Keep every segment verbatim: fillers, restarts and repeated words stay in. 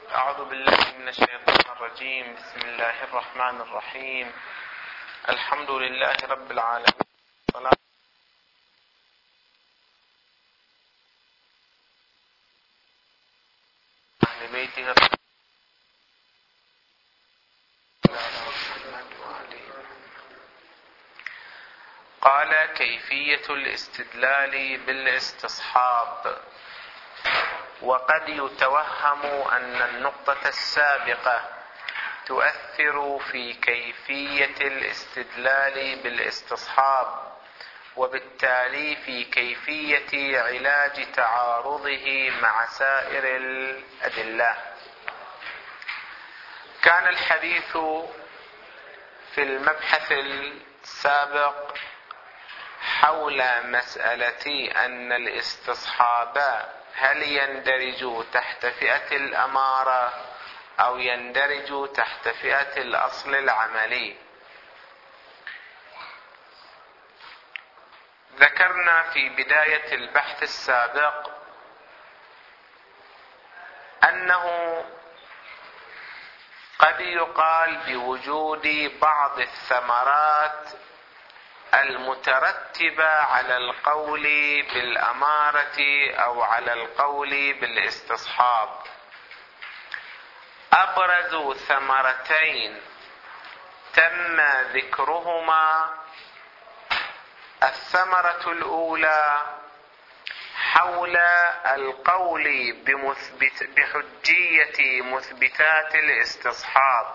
أعوذ بالله من الشيطان الرجيم. بسم الله الرحمن الرحيم. الحمد لله رب العالمين. والصلاة أهل بيته. قال: كيفية الاستدلال بالاستصحاب. وقد يتوهم أن النقطة السابقة تؤثر في كيفية الاستدلال بالاستصحاب، وبالتالي في كيفية علاج تعارضه مع سائر الأدلة. كان الحديث في المبحث السابق حول مسألة أن الاستصحاب هل يندرج تحت فئة الأمارة أو يندرج تحت فئة الأصل العملي. ذكرنا في بداية البحث السابق أنه قد يقال بوجود بعض الثمرات المترتبة على القول بالأمارة أو على القول بالاستصحاب. أبرز ثمرتين تم ذكرهما: الثمرة الأولى حول القول بمثبت بحجية مثبتات الاستصحاب،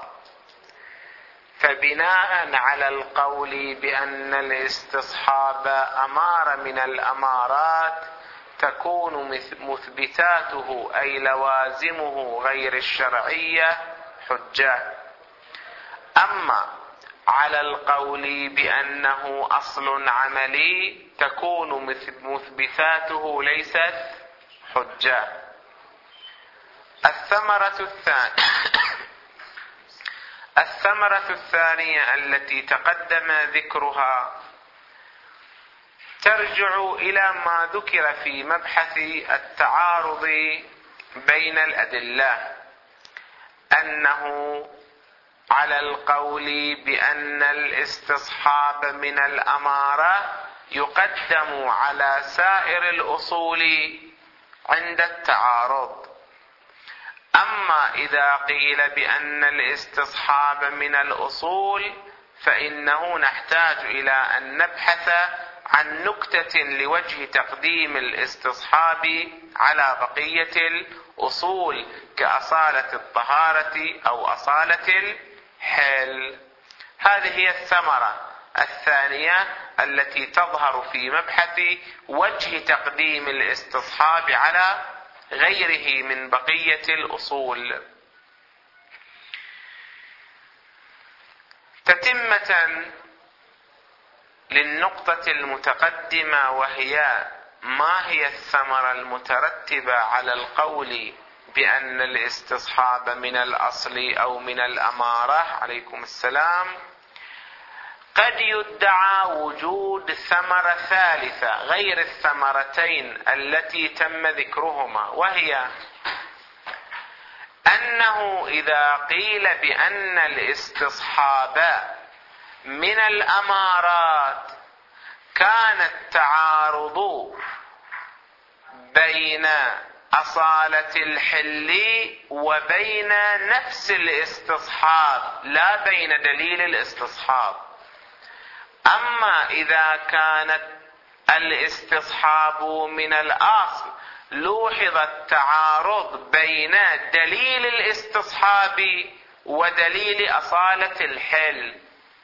فبناء على القول بأن الاستصحاب أمارة من الأمارات تكون مثبتاته أي لوازمه غير الشرعية حجة. أما على القول بأنه أصل عملي تكون مثبتاته ليست حجة. الثمرة الثانية الثمرة الثانية التي تقدم ذكرها ترجع إلى ما ذكر في مبحث التعارض بين الأدلة، أنه على القول بأن الاستصحاب من الأمارة يقدم على سائر الأصول عند التعارض. أما إذا قيل بأن الاستصحاب من الأصول فإنه نحتاج إلى أن نبحث عن نكتة لوجه تقديم الاستصحاب على بقية الأصول كأصالة الطهارة أو أصالة الحل. هذه هي الثمرة الثانية التي تظهر في مبحث وجه تقديم الاستصحاب على غيره من بقية الأصول. تتمة للنقطة المتقدمة، وهي ما هي الثمرة المترتبة على القول بأن الاستصحاب من الأصل أو من الأمارة. عليكم السلام. قد يدعى وجود ثمرة ثالثة غير الثمرتين التي تم ذكرهما، وهي أنه إذا قيل بأن الاستصحاب من الأمارات كان التعارض بين أصالة الحل وبين نفس الاستصحاب لا بين دليل الاستصحاب. أما إذا كانت الاستصحاب من الأصل لوحظ التعارض بين دليل الاستصحاب ودليل أصالة الحل.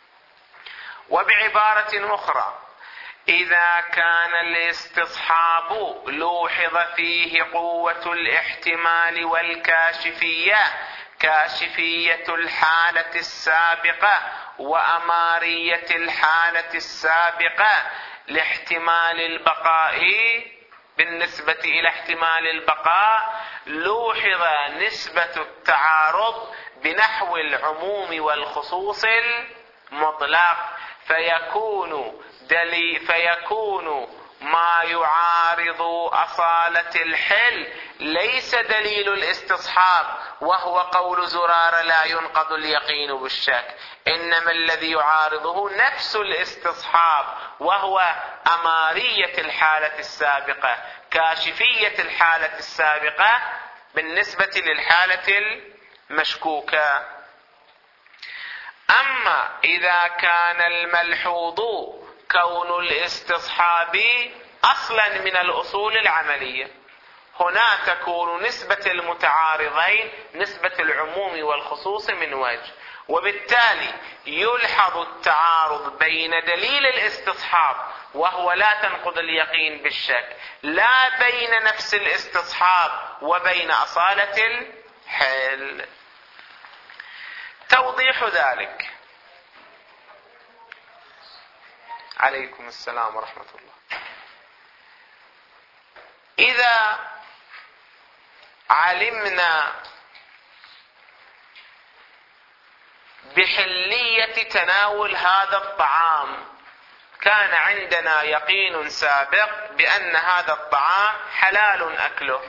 وبعبارة أخرى، إذا كان الاستصحاب لوحظ فيه قوة الاحتمال والكاشفية، كاشفية الحالة السابقة وأمارية الحالة السابقة لاحتمال البقاء، بالنسبة إلى احتمال البقاء لوحظ نسبة التعارض بنحو العموم والخصوص المطلق، فيكون دليل فيكون ما يعارض أصالة الحل ليس دليل الاستصحاب، وهو قول زرارة لا ينقض اليقين بالشك، إنما الذي يعارضه نفس الاستصحاب، وهو أمارية الحالة السابقة، كاشفية الحالة السابقة بالنسبة للحالة المشكوكة. أما إذا كان الملحوظ كون الاستصحاب أصلا من الأصول العملية، هنا تكون نسبة المتعارضين نسبة العموم والخصوص من وجه، وبالتالي يلحظ التعارض بين دليل الاستصحاب وهو لا تنقض اليقين بالشك، لا بين نفس الاستصحاب وبين أصالة الحل. توضيح ذلك. عليكم السلام ورحمة الله. إذا علمنا بحلية تناول هذا الطعام، كان عندنا يقين سابق بأن هذا الطعام حلال أكله،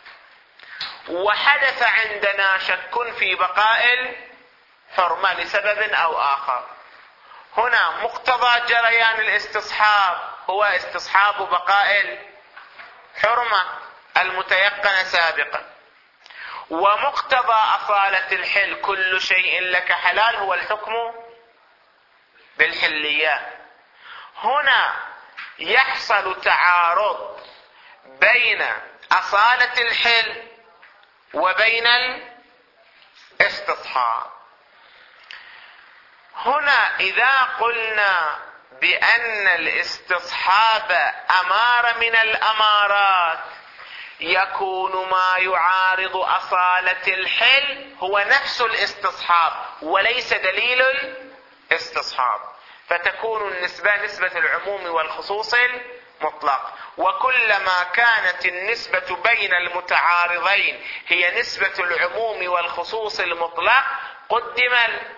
وحدث عندنا شك في بقاء الحرمة لسبب أو آخر، هنا مقتضى جريان الاستصحاب هو استصحاب بقاء الحرمة المتيقنة سابقا، ومقتضى أصالة الحل كل شيء لك حلال هو الحكم بالحليات. هنا يحصل تعارض بين أصالة الحل وبين الاستصحاب. هنا إذا قلنا بأن الاستصحاب أمارة من الأمارات، يكون ما يعارض أصالة الحل هو نفس الاستصحاب وليس دليل الاستصحاب، فتكون النسبة نسبة العموم والخصوص المطلق. وكلما كانت النسبة بين المتعارضين هي نسبة العموم والخصوص المطلق، قدم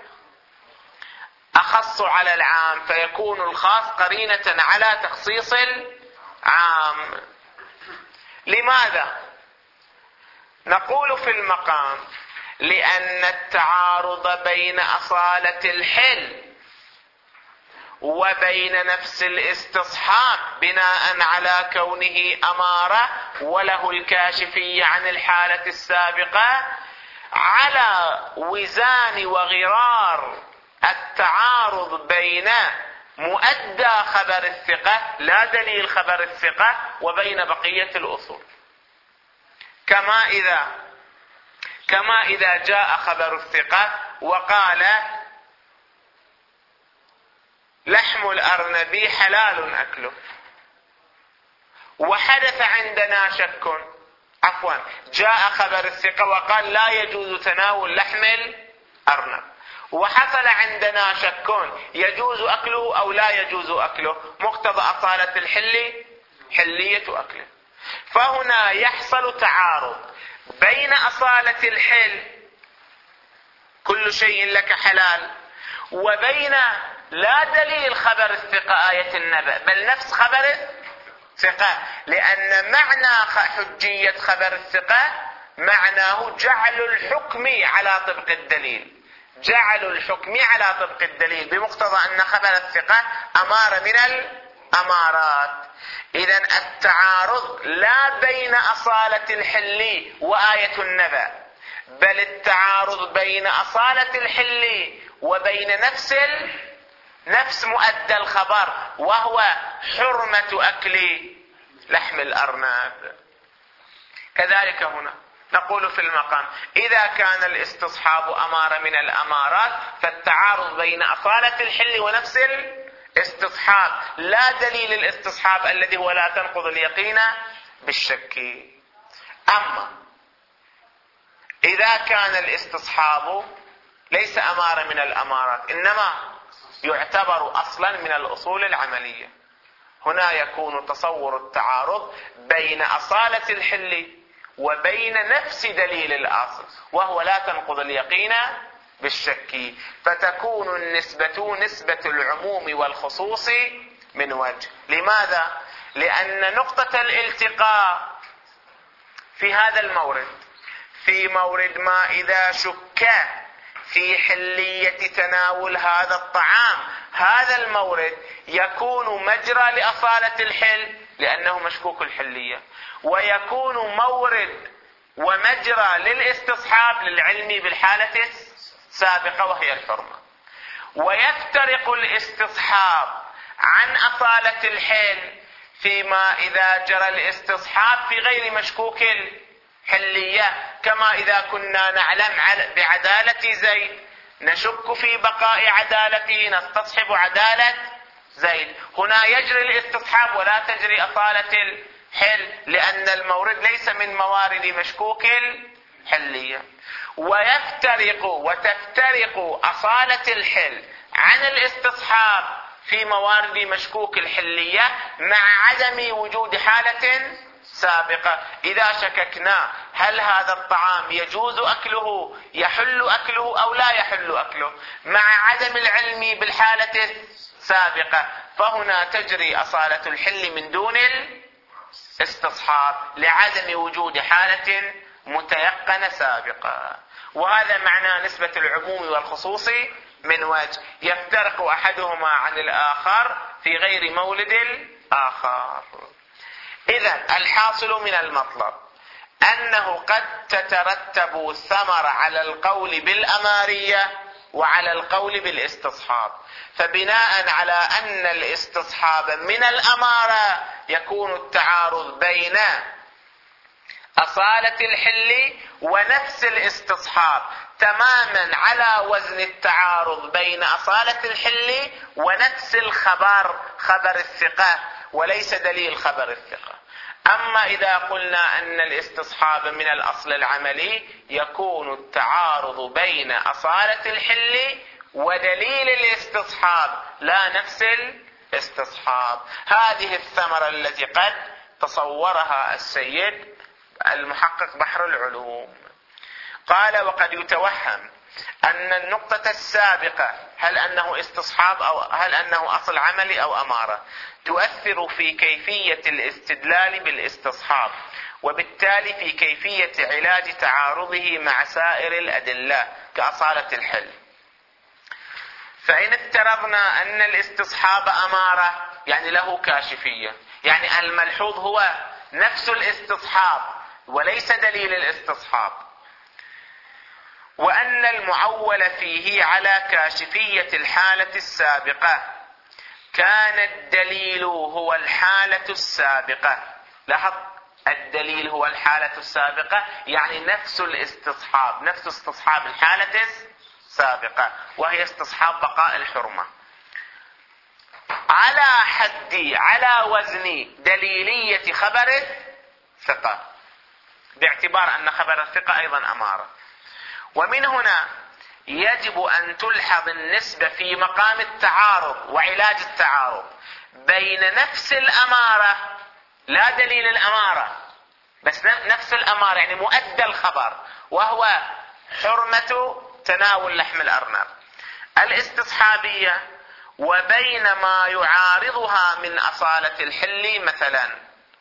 الأخص على العام، فيكون الخاص قرينة على تخصيص العام. لماذا؟ نقول في المقام لأن التعارض بين أصالة الحل وبين نفس الاستصحاب بناء على كونه أمارة وله الكاشفية عن الحالة السابقة على وزان وغرار التعارض بين مؤدى خبر الثقة لا دليل خبر الثقة وبين بقية الأصول. كما إذا كما إذا جاء خبر الثقة وقال لحم الأرنب حلال أكله، وحدث عندنا شك، عفوا جاء خبر الثقة وقال لا يجوز تناول لحم الأرنب، وحصل عندنا شك يجوز أكله أو لا يجوز أكله، مقتضى أصالة الحل حلية أكله. فهنا يحصل تعارض بين أصالة الحل كل شيء لك حلال وبين لا دليل خبر الثقة آية النبأ، بل نفس خبر الثقة، لأن معنى حجية خبر الثقة معناه جعل الحكم على طبق الدليل، جعل الحكم على طبق الدليل بمقتضى أن خبر الثقة أمارة من الأمارات. إذن التعارض لا بين أصالة الحل وآية النبأ، بل التعارض بين أصالة الحل وبين نفس نفس مؤدى الخبر وهو حرمة أكل لحم الأرنب. كذلك هنا نقول في المقام إذا كان الاستصحاب أمارة من الأمارات، فالتعارض بين أصالة الحل ونفس الاستصحاب لا دليل الاستصحاب الذي هو لا تنقض اليقين بالشك. أما إذا كان الاستصحاب ليس أمارة من الأمارات إنما يعتبر أصلا من الأصول العملية، هنا يكون تصور التعارض بين أصالة الحل وبين نفس دليل الأصل وهو لا تنقض اليقين بالشك، فتكون النسبة نسبة العموم والخصوص من وجه. لماذا؟ لأن نقطة الالتقاء في هذا المورد، في مورد ما إذا شك في حلية تناول هذا الطعام، هذا المورد يكون مجرى لأصالة الحل لأنه مشكوك الحلية، ويكون مورد ومجرى للاستصحاب للعلم بالحالة السابقة وهي الحرمة. ويفترق الاستصحاب عن أصالة الحل فيما إذا جرى الاستصحاب في غير مشكوك الحلية، كما إذا كنا نعلم بعدالة زيد نشك في بقاء عدالته نستصحب عدالة زيد، هنا يجري الاستصحاب ولا تجري أصالة الحل لأن المورد ليس من موارد مشكوك الحلية. ويفترق وتفترق أصالة الحل عن الاستصحاب في موارد مشكوك الحلية مع عدم وجود حالة سابقة. إذا شككنا هل هذا الطعام يجوز أكله، يحل أكله أو لا يحل أكله، مع عدم العلم بالحالة السابقة، فهنا تجري أصالة الحل من دون الاستصحاب لعدم وجود حالة متيقنة سابقة. وهذا معنى نسبة العموم والخصوص من وجه، يفترق أحدهما عن الآخر في غير مولد الآخر. إذن الحاصل من المطلب أنه قد تترتب الثمرة على القول بالأمارية وعلى القول بالاستصحاب، فبناء على أن الاستصحاب من الأمارة يكون التعارض بين أصالة الحل ونفس الاستصحاب تماما على وزن التعارض بين أصالة الحل ونفس الخبر خبر الثقة وليس دليل خبر الثقة. أما إذا قلنا أن الاستصحاب من الأصل العملي يكون التعارض بين أصالة الحل ودليل الاستصحاب لا نفس الاستصحاب. هذه الثمرة التي قد تصورها السيد المحقق بحر العلوم. قال وقد يتوهم أن النقطة السابقة هل أنه استصحاب أو هل أنه أصل عملي أو أمارة تؤثر في كيفية الاستدلال بالاستصحاب، وبالتالي في كيفية علاج تعارضه مع سائر الأدلة كأصالة الحل. فإن افترضنا أن الاستصحاب أمارة يعني له كاشفية، يعني الملحوظ هو نفس الاستصحاب وليس دليل الاستصحاب، وأن المعول فيه على كاشفية الحالة السابقة، كان الدليل هو الحالة السابقة. لاحظ الدليل هو الحالة السابقة يعني نفس الاستصحاب، نفس استصحاب الحالة السابقة وهي استصحاب بقاء الحرمة، على حد على وزن دليلية خبر الثقة، باعتبار أن خبر الثقة أيضا أمارة. ومن هنا يجب أن تلحظ النسبة في مقام التعارض وعلاج التعارض بين نفس الأمارة لا دليل الأمارة بس نفس الأمارة يعني مؤدى الخبر وهو حرمة تناول لحم الأرنب الاستصحابية، وبين ما يعارضها من أصالة الحل مثلا،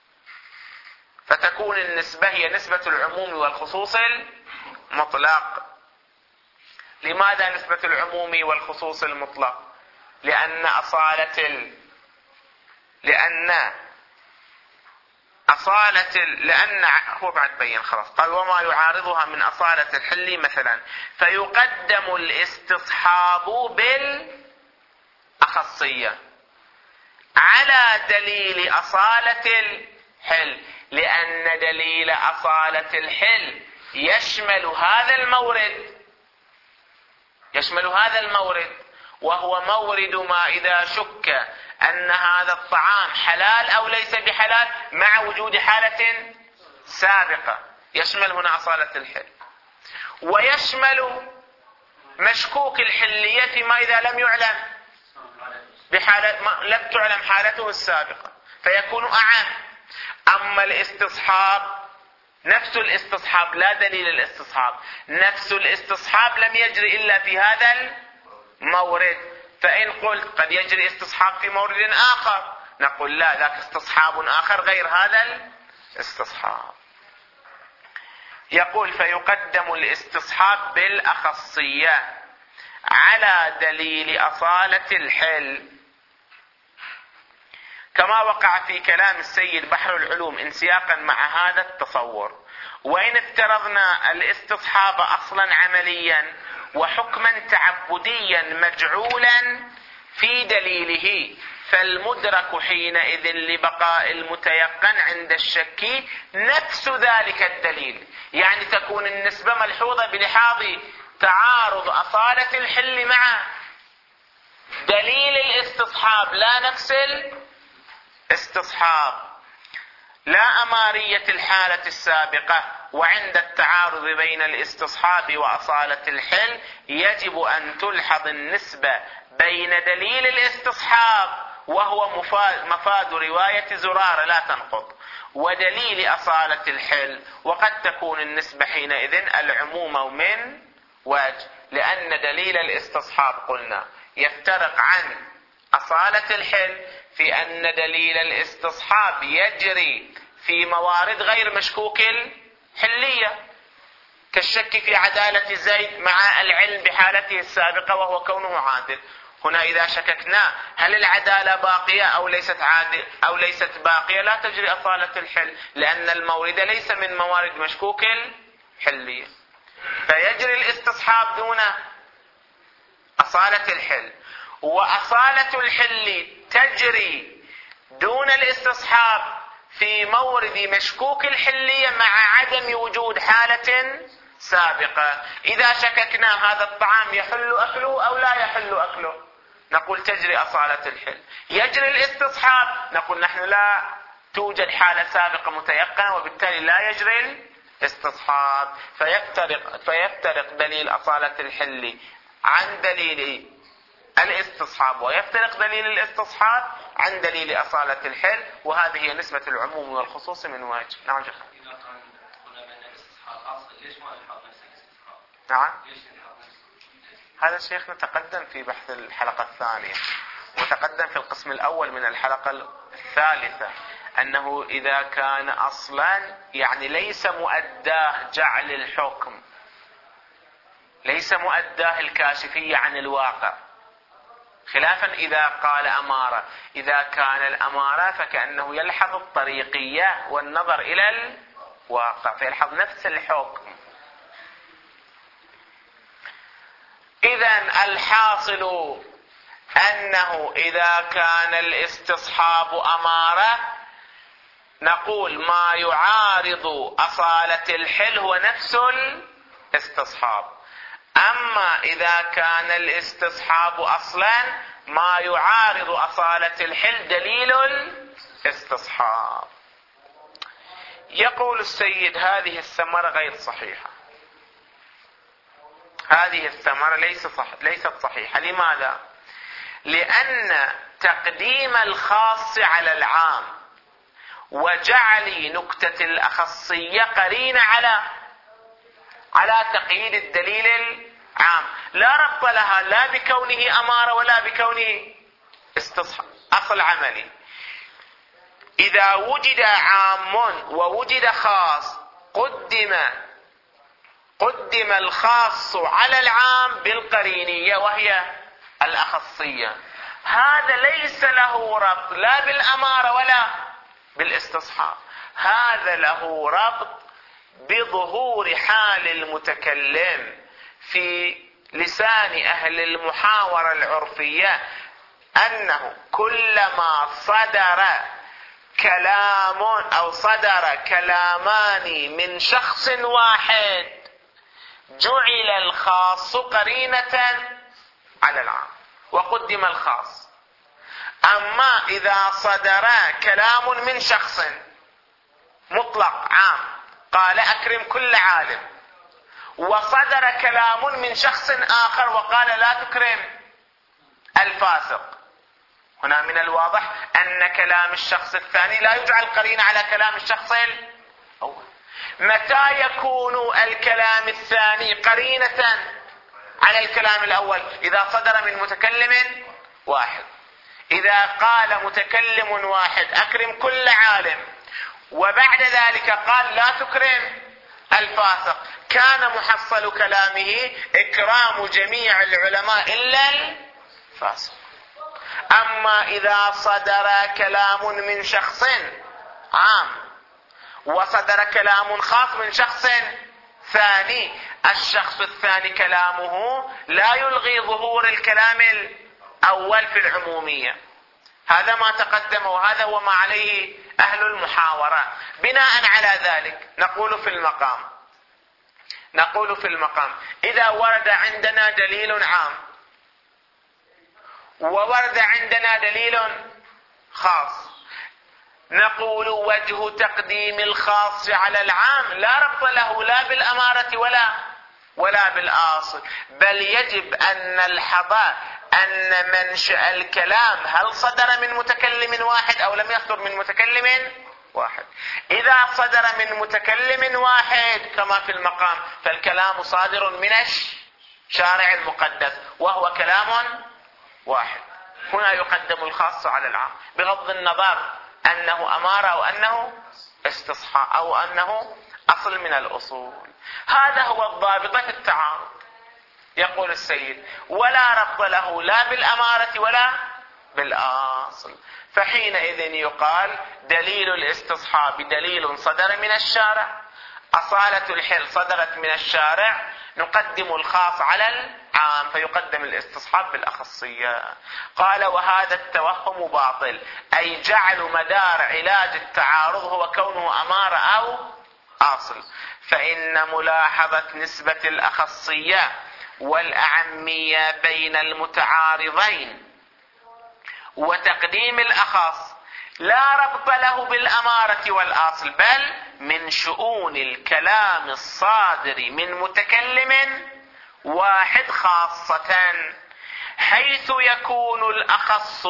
فتكون النسبة هي نسبة العموم والخصوص المطلق. لماذا نسبة العموم والخصوص المطلق؟ لأن أصالة ال... لأن أصالة ال... لأن هو بعد بين خلاص قال وما يعارضها من أصالة الحل مثلا، فيقدم الاستصحاب بالأخصية على دليل أصالة الحل، لأن دليل أصالة الحل يشمل هذا المورد يشمل هذا المورد وهو مورد ما إذا شك أن هذا الطعام حلال أو ليس بحلال مع وجود حالة سابقة، يشمل هنا أصالة الحل، ويشمل مشكوك الحلية فيما إذا لم يعلم بحالة ما لم تعلم حالته السابقة فيكون أعم. أما الاستصحاب نفس الاستصحاب لا دليل الاستصحاب، نفس الاستصحاب لم يجري إلا في هذا المورد، فإن قلت قد يجري استصحاب في مورد آخر نقول لا، ذاك استصحاب آخر غير هذا الاستصحاب. يقول فيقدم الاستصحاب بالأخصية على دليل أصالة الحل، كما وقع في كلام السيد بحر العلوم انسياقا مع هذا التصور. وإن افترضنا الاستصحاب أصلا عمليا وحكما تعبديا مجعولا في دليله، فالمدرك حينئذ لبقاء المتيقن عند الشك نفس ذلك الدليل، يعني تكون النسبة ملحوظة بلحاظ تعارض أصالة الحل مع دليل الاستصحاب، لا نفس الاستصحاب، لا أمارية الحالة السابقة. وعند التعارض بين الاستصحاب وأصالة الحل يجب أن تلحظ النسبة بين دليل الاستصحاب وهو مفاد, مفاد رواية زرارة لا تنقض ودليل أصالة الحل، وقد تكون النسبة حينئذ العموم من وجه، لأن دليل الاستصحاب قلنا يفترق عن أصالة الحل في أن دليل الاستصحاب يجري في موارد غير مشكوك الحلية، كالشك في عدالة زيد مع العلم بحالته السابقة وهو كونه عادل. هنا إذا شككنا هل العدالة باقية أو ليست عادل أو ليست باقية، لا تجري أصالة الحل، لأن المورد ليس من موارد مشكوك الحلية، فيجري الاستصحاب دون أصالة الحل، وأصالة الحل تجري دون الاستصحاب في مورد مشكوك الحلية مع عدم وجود حالة سابقة. إذا شككنا هذا الطعام يحل أكله أو لا يحل أكله، نقول تجري أصالة الحل. يجري الاستصحاب، نقول نحن لا توجد حالة سابقة متيقنة وبالتالي لا يجري الاستصحاب، فيفترق, فيفترق دليل أصالة الحل عن دليل الاستصحاب، ويفترق دليل الاستصحاب عن دليل أصالة الحل، وهذه هي نسبة العموم والخصوص من وجه. نعم شيخ. إذا كان قلنا بأن الاستصحاب أصل، ليش ما نلحظ نفس الاستصحاب؟ نعم. ليش نلحظ نفس؟ هذا الشيخ نتقدم في بحث الحلقة الثانية، وتقدم في القسم الأول من الحلقة الثالثة أنه إذا كان أصلا يعني ليس مؤداه جعل الحكم، ليس مؤداه الكاشفية عن الواقع، خلافا إذا قال أمارة. إذا كان الأمارة فكأنه يلحظ الطريقية والنظر إلى الواقع فيلحظ نفس الحكم. إذن الحاصل أنه إذا كان الاستصحاب أمارة نقول ما يعارض أصالة الحل هو نفس الاستصحاب، أما إذا كان الاستصحاب أصلا ما يعارض أصالة الحل دليل الاستصحاب. يقول السيد هذه الثمرة غير صحيحة، هذه الثمرة ليست صح ليست صحيحة. لماذا؟ لأن تقديم الخاص على العام وجعل نكتة الأخصية قرينة على على تقييد الدليل العام لا ربط لها لا بكونه أمارة ولا بكونه استصحاب أصل عملي. إذا وجد عام ووجد خاص قدم قدم الخاص على العام بالقرينية وهي الأخصية. هذا ليس له ربط لا بالأمارة ولا بالاستصحاب، هذا له ربط بظهور حال المتكلم في لسان أهل المحاورة العرفية أنه كلما صدر كلام أو صدر كلامان من شخص واحد جعل الخاص قرينة على العام وقدم الخاص. أما إذا صدر كلام من شخص مطلق عام قال أكرم كل عالم، وصدر كلام من شخص آخر وقال لا تكرم الفاسق، هنا من الواضح أن كلام الشخص الثاني لا يجعل قرينة على كلام الشخص الأول. متى يكون الكلام الثاني قرينة على الكلام الأول؟ إذا صدر من متكلم واحد. إذا قال متكلم واحد أكرم كل عالم وبعد ذلك قال لا تكرم الفاسق كان محصل كلامه إكرام جميع العلماء إلا الفاسق. أما إذا صدر كلام من شخص عام وصدر كلام خاص من شخص ثاني، الشخص الثاني كلامه لا يلغي ظهور الكلام الأول في العمومية. هذا ما تقدم وهذا هو ما عليه أهل المحاورة. بناء على ذلك نقول في المقام نقول في المقام إذا ورد عندنا دليل عام وورد عندنا دليل خاص، نقول وجه تقديم الخاص على العام لا ربط له لا بالأمارة ولا ولا بالآصل، بل يجب أن نلحظ أن منشأ الكلام هل صدر من متكلم واحد أو لم يصدر من متكلم واحد. إذا صدر من متكلم واحد كما في المقام فالكلام صادر من الشارع المقدس وهو كلام واحد. هنا يقدم الخاص على العام بغض النظر أنه أمارة أو أنه استصحاء أو أنه أصل من الأصول. هذا هو الضابط في التعارض. يقول السيد ولا ربط له لا بالأمارة ولا بالأصل، فحينئذ يقال دليل الاستصحاب دليل صدر من الشارع، أصالة الحل صدرت من الشارع، نقدم الخاص على العام فيقدم الاستصحاب بالأخصية. قال وهذا التوهم باطل، أي جعل مدار علاج التعارض هو كونه أمارة أو أصل، فإن ملاحظة نسبة الأخصية والأعمية بين المتعارضين وتقديم الأخص لا ربط له بالأمارة والأصل، بل من شؤون الكلام الصادر من متكلم واحد خاصة، حيث يكون الأخص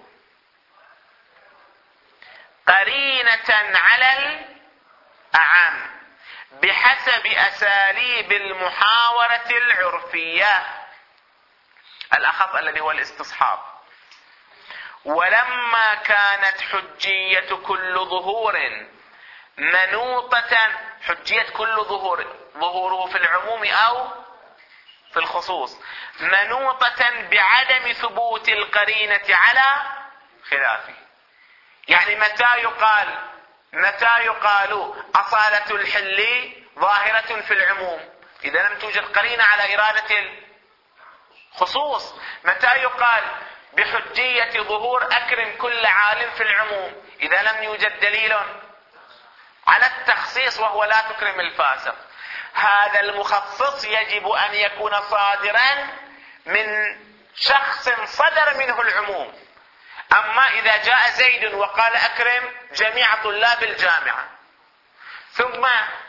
قرينة على الأعم بحسب أساليب المحاورة العرفية. الأخص الذي هو الاستصحاب. ولما كانت حجية كل ظهور منوطة، حجية كل ظهور ظهوره في العموم أو في الخصوص منوطة بعدم ثبوت القرينة على خلافه. يعني متى يقال متى يقال أصالة الحل ظاهرة في العموم؟ إذا لم توجد قرينة على إرادة الخصوص. متى يقال بحجية ظهور أكرم كل عالم في العموم؟ إذا لم يوجد دليل على التخصيص وهو لا تكرم الفاسق. هذا المخصص يجب أن يكون صادرا من شخص صدر منه العموم. أما إذا جاء زيد وقال أكرم جميع طلاب الجامعة، ثم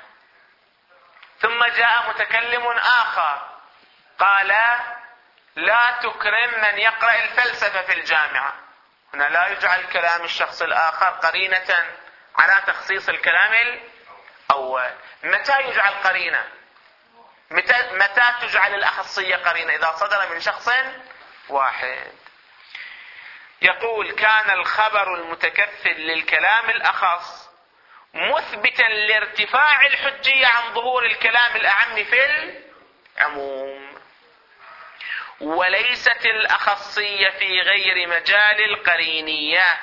ثم جاء متكلم آخر قال لا تكرم من يقرأ الفلسفة في الجامعة، هنا لا يجعل كلام الشخص الآخر قرينة على تخصيص الكلام الأول. متى يجعل قرينة؟ متى, متى تجعل الأخصية قرينة؟ إذا صدر من شخص واحد. يقول كان الخبر المتكفل للكلام الأخص مثبتا لارتفاع الحجية عن ظهور الكلام الأعم في العموم، وليست الأخصية في غير مجال القرينية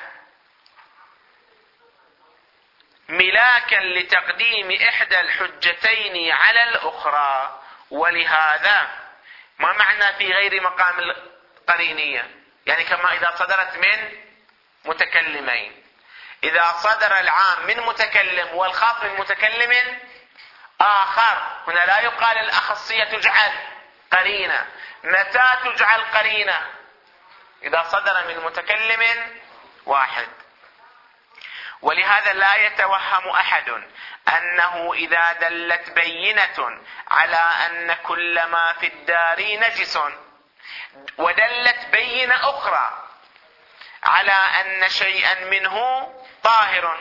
ملاكا لتقديم إحدى الحجتين على الأخرى. ولهذا ما معنى في غير مقام القرينية؟ يعني كما إذا صدرت من متكلمين، إذا صدر العام من متكلم والخاص من متكلم آخر، هنا لا يقال الأخصية تجعل قرينة. متى تجعل قرينة؟ إذا صدر من متكلم واحد. ولهذا لا يتوهم أحد أنه إذا دلت بينة على أن كل ما في الدار نجس ودلت بينة أخرى على أن شيئا منه طاهر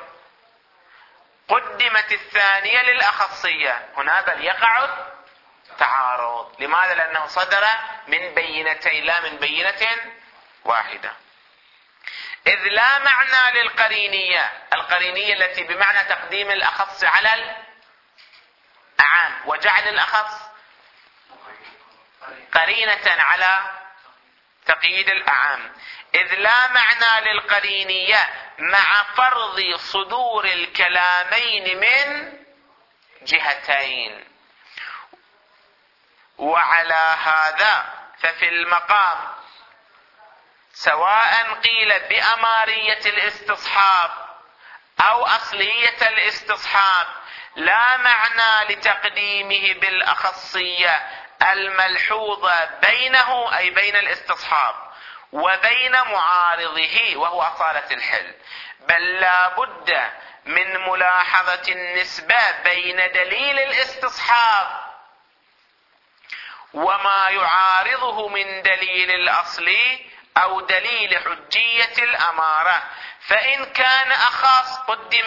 قدمت الثانية للأخصية، هنا بل يقع تعارض. لماذا؟ لأنه صدر من بينتين لا من بينة واحدة. إذ لا معنى للقرينية، القرينية التي بمعنى تقديم الأخص على وجعل الأخص قرينة على تقييد الأعم، إذ لا معنى للقرينية مع فرض صدور الكلامين من جهتين. وعلى هذا ففي المقام سواء قيل بأمارية الاستصحاب أو أصلية الاستصحاب لا معنى لتقديمه بالأخصية الملحوظة بينه أي بين الاستصحاب وبين معارضه وهو أصالة الحل، بل لا بد من ملاحظة النسبة بين دليل الاستصحاب وما يعارضه من دليل الأصل أو دليل حجية الأمارة، فإن كان أخص قدم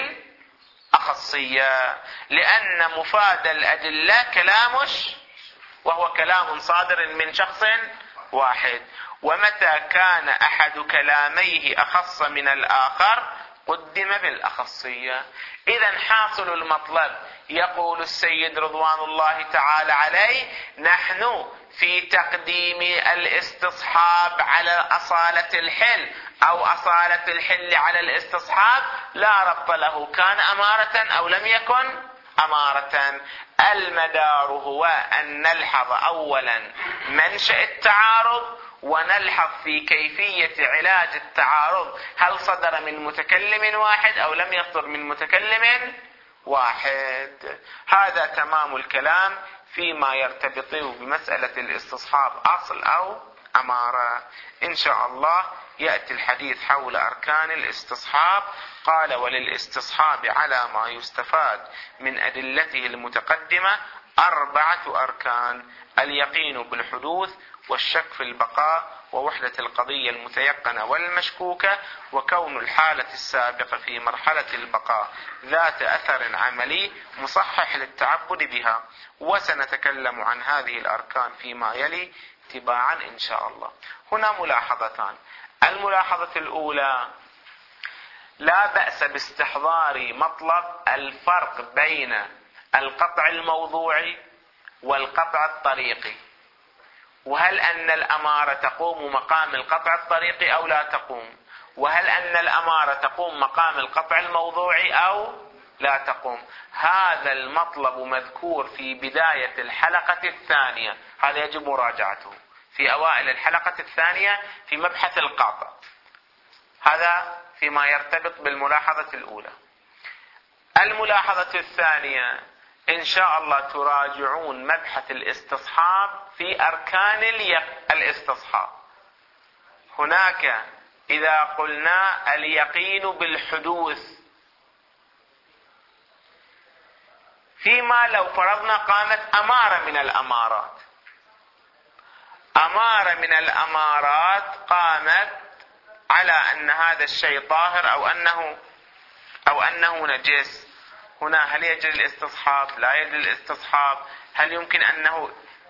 بالأخصية لأن مفاد الأدلة كلامش وهو كلام صادر من شخص واحد، ومتى كان أحد كلاميه أخص من الآخر قدم بالأخصية. إذن حاصل المطلب يقول السيد رضوان الله تعالى عليه نحن في تقديم الاستصحاب على أصالة الحل أو أصالة الحل على الاستصحاب لا ربط له، كان أمارة أو لم يكن أمارة. المدار هو أن نلحظ أولا منشأ التعارض ونلحظ في كيفية علاج التعارض، هل صدر من متكلم واحد أو لم يصدر من متكلم واحد. هذا تمام الكلام فيما يرتبط بمسألة الاستصحاب أصل أو أمارة. إن شاء الله يأتي الحديث حول أركان الاستصحاب. قال وللاستصحاب على ما يستفاد من أدلته المتقدمة أربعة أركان: اليقين بالحدوث، والشك في البقاء، ووحدة القضية المتيقنة والمشكوكة، وكون الحالة السابقة في مرحلة البقاء ذات أثر عملي مصحح للتعبد بها. وسنتكلم عن هذه الأركان فيما يلي تباعا إن شاء الله. هنا ملاحظتان. الملاحظة الأولى: لا بأس باستحضار مطلب الفرق بين القطع الموضوعي والقطع الطريقي، وهل أن الأمارة تقوم مقام القطع الطريقي أو لا تقوم، وهل أن الأمارة تقوم مقام القطع الموضوعي أو لا تقوم. هذا المطلب مذكور في بداية الحلقة الثانية، هذا يجب مراجعته في أوائل الحلقة الثانية في مبحث القاطع. هذا فيما يرتبط بالملاحظة الأولى. الملاحظة الثانية: إن شاء الله تراجعون مبحث الاستصحاب في أركان الاستصحاب. هناك إذا قلنا اليقين بالحدوث، فيما لو فرضنا قامت أمارة من الأمارات، أمارة من الأمارات قامت على أن هذا الشيء طاهر أو أنه أو أنه نجس، هنا هل يجري الاستصحاب؟ لا يجري الاستصحاب. هل يمكن أنه،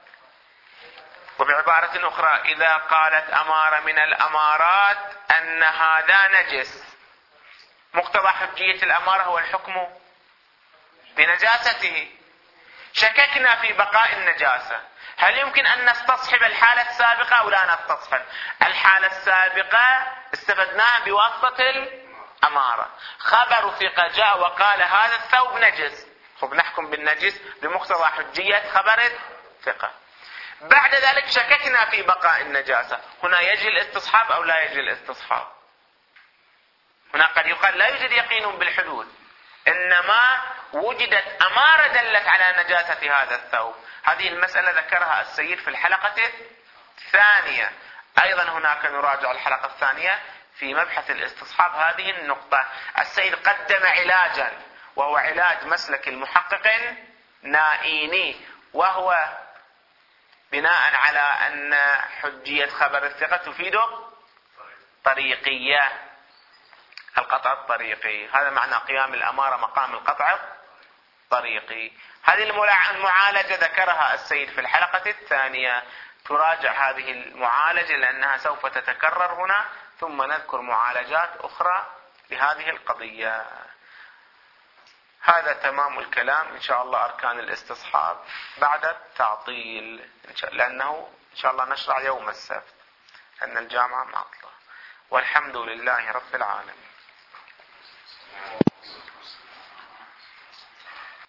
وبعبارة أخرى إذا قالت أمارة من الأمارات أن هذا نجس، مقتضى حجية الأمارة هو الحكم بنجاسته، شككنا في بقاء النجاسة، هل يمكن أن نستصحب الحالة السابقة أو لا نستصحب؟ الحالة السابقة استفدناها بواسطة الأمارة، خبر ثقة جاء وقال هذا الثوب نجس، خب نحكم بالنجس بمقتضى حجية خبر ثقة. بعد ذلك شككنا في بقاء النجاسة، هنا يجري الاستصحاب أو لا يجري الاستصحاب؟ هنا قد يقال لا يوجد يقين بالحدوث، إنما وجدت أمارة دلت على نجاسة هذا الثوب. هذه المسألة ذكرها السيد في الحلقة الثانية. أيضا هناك نراجع الحلقة الثانية في مبحث الاستصحاب هذه النقطة. السيد قدم علاجا وهو علاج مسلك المحقق النائيني، وهو بناء على أن حجية خبر الثقة تفيد طريقية، القطع الطريقي، هذا معنى قيام الأمارة مقام القطع الطريقي. هذه المعالجة ذكرها السيد في الحلقة الثانية، تراجع هذه المعالجة لأنها سوف تتكرر هنا، ثم نذكر معالجات أخرى لهذه القضية. هذا تمام الكلام. إن شاء الله أركان الاستصحاب بعد التعطيل، لأنه إن شاء الله نشرع يوم السبت، لأن الجامعة معطلة. والحمد لله رب العالمين.